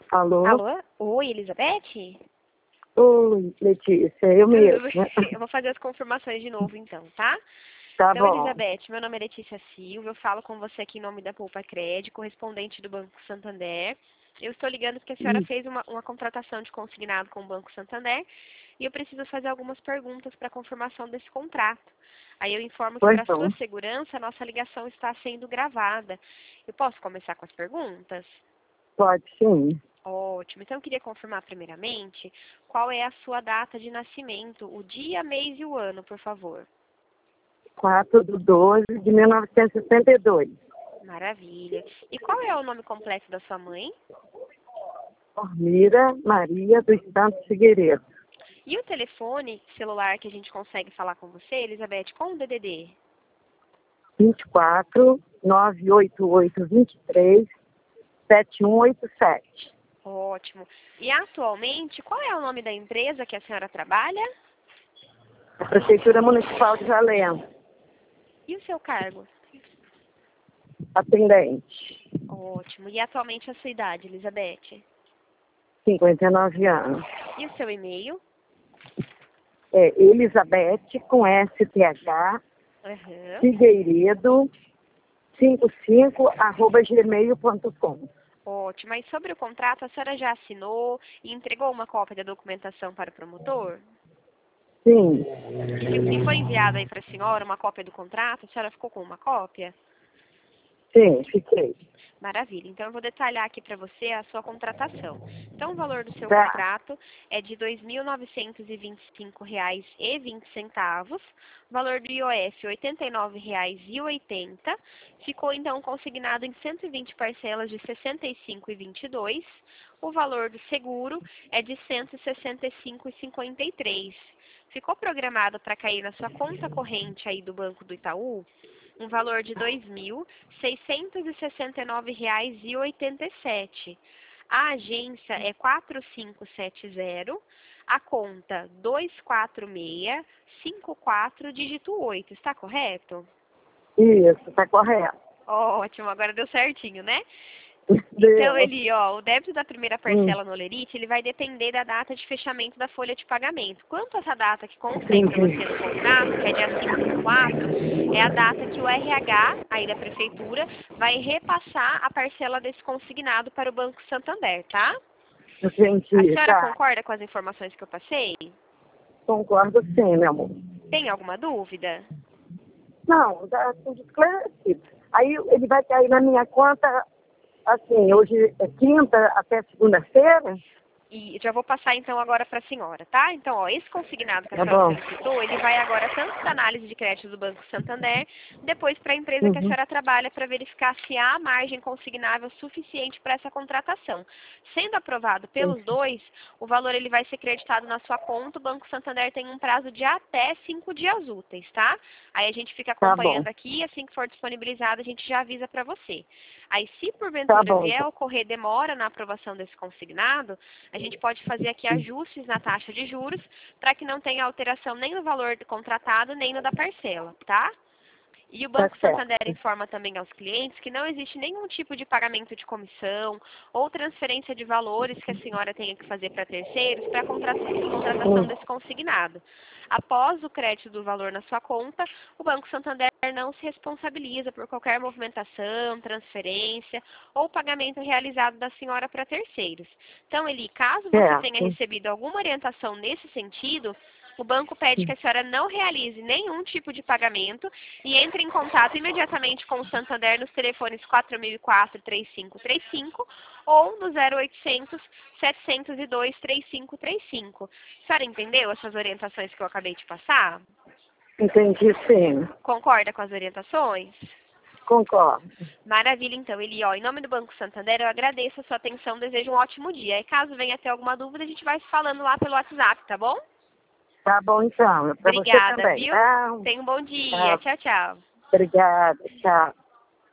Alô? Alô? Oi, Elizabeth? Oi, Letícia, eu mesma. Eu vou fazer as confirmações de novo então, tá? Tá Então, bom. Elizabeth, meu nome é Letícia Silva, eu falo com você aqui em nome da Poupa Crédito, correspondente do Banco Santander. Eu estou ligando porque a senhora fez uma contratação de consignado com o Banco Santander e eu preciso fazer algumas perguntas para confirmação desse contrato. Aí eu informo que Pois para não. sua segurança a nossa ligação está sendo gravada. Eu posso começar com as perguntas? Pode sim. Ótimo. Então, eu queria confirmar primeiramente qual é a sua data de nascimento, o dia, mês e o ano, por favor. 4/12/1962. Maravilha. E qual é o nome completo da sua mãe? Ormira Maria dos Santos Figueiredo. E o telefone celular que a gente consegue falar com você, Elizabeth, com o DDD? 24 988 23 7187. Ótimo. E atualmente, qual é o nome da empresa que a senhora trabalha? A Prefeitura Municipal de Jalém. E o seu cargo? Atendente. Ótimo. E atualmente a sua idade, Elizabeth? 59 anos. E o seu e-mail? É Elizabeth com STH Aham. Figueiredo 55@gmail.com. Ótimo. Mas sobre o contrato, a senhora já assinou e entregou uma cópia da documentação para o promotor? Sim, E foi enviada aí para a senhora uma cópia do contrato? A senhora ficou com uma cópia? sim, fiquei. Maravilha. Então, eu vou detalhar aqui para você a sua contratação. Então, o valor do seu Tá, contrato é de R$ 2.925,20. O valor do IOF, R$ 89,80. Ficou, então, consignado em 120 parcelas de R$ 65,22. O valor do seguro é de R$ 165,53. Ficou programado para cair na sua conta corrente aí do Banco do Itaú um valor de R$ 2.669,87. A agência é 4570, a conta 24654, dígito 8. Está correto? isso, tá correto. Ótimo, agora deu certinho, né? Então, Deu. o débito da primeira Hum, parcela no Olerite, ele vai depender da data de fechamento da folha de pagamento. Quanto a essa data que consta aí para você entendi. no contrato, que é dia 5/4, é a data que o RH, aí da prefeitura, vai repassar a parcela desse consignado para o Banco Santander, tá? A Entendi, senhora tá. concorda com as informações que eu passei? Concordo sim, meu amor. Tem alguma dúvida? Não, tá tudo esclarecido. Aí ele vai cair na minha conta, assim, hoje é quinta até segunda-feira? E já vou passar então agora para a senhora, tá? Então, ó, esse consignado que a Tá senhora bom. solicitou, ele vai agora tanto para análise de crédito do Banco Santander, depois para a empresa que a Uhum. senhora trabalha para verificar se há margem consignável suficiente para essa contratação. Sendo aprovado pelos Entendi. dois, o valor ele vai ser creditado na sua conta. O Banco Santander tem um prazo de até 5 dias úteis, tá? Aí a gente fica Tá bom. acompanhando aqui, assim que for disponibilizado, a gente já avisa para você. Aí, se Tá porventura bom, vier então. a ocorrer demora na aprovação desse consignado, a gente pode fazer aqui ajustes na taxa de juros para que não tenha alteração nem no valor do contratado, nem no da parcela, tá? E o Tá Banco Santander certo. informa também aos clientes que não existe nenhum tipo de pagamento de comissão ou transferência de valores que a senhora tenha que fazer para terceiros para a contratação Hum. desse consignado. Após o crédito do valor na sua conta, o Banco Santander não se responsabiliza por qualquer movimentação, transferência ou pagamento realizado da senhora para terceiros. Então, Eli, caso você tenha Certo. recebido alguma orientação nesse sentido, o banco pede que a senhora não realize nenhum tipo de pagamento e entre em contato imediatamente com o Santander nos telefones 4004-3535 ou no 0800 702 3535. A senhora entendeu essas orientações que eu acabei de passar? Entendi sim. Concorda com as orientações? Concordo. Maravilha, então, Eli, ó, em nome do Banco Santander, eu agradeço a sua atenção, desejo um ótimo dia. E caso venha ter alguma dúvida, a gente vai se falando lá pelo WhatsApp, tá bom? Tá bom, então. Pra você Obrigada, também, viu? tá? Tenha um bom dia. Tá. Tchau, tchau. Obrigada. Tchau.